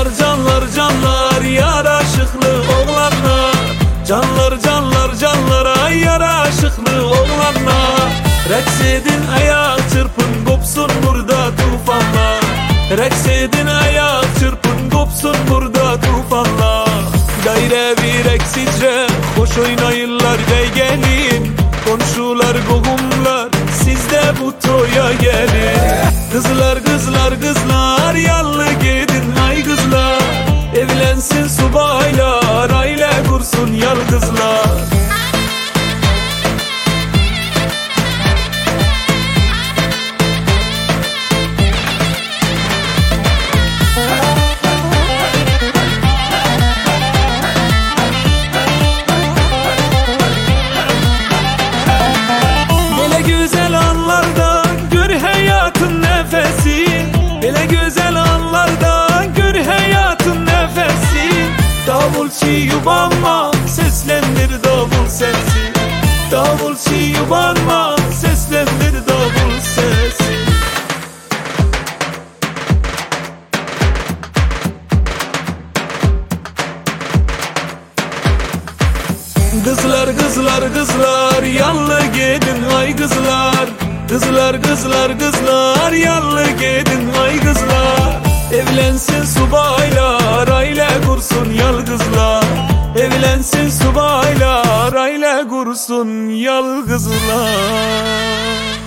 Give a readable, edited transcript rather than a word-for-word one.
Canlar canlar canlar yaraşıklı oğlanlar. Canlar canlar canlara yaraşıklı oğlanlar. Reks edin ayak çırpın kopsun burada tufanlar. Reks edin ayak çırpın kopsun burada tufanlar. Daire bir eksice hoş oynayırlar bey gelin. Komşular gogumlar siz de bu toya gelin. Kızlar kızlar kızlar yallı gidin ay kızlar. Evlensin subaylar aile kursun yal kızlar. Güzel anlarda gör hayatın nefesi. Hele güzel anlarda gör hayatın nefesi. Davulçu yubanma seslendir davul sesi. Davulçu yubanma seslendir davul sesi. Kızlar kızlar kızlar yallı gidin ay kızlar. Kızlar kızlar kızlar yallı gidin ay kızlar. Evlensin subaylar aile kursun yal kızlar. Evlensin subaylar aile kursun yal kızlar.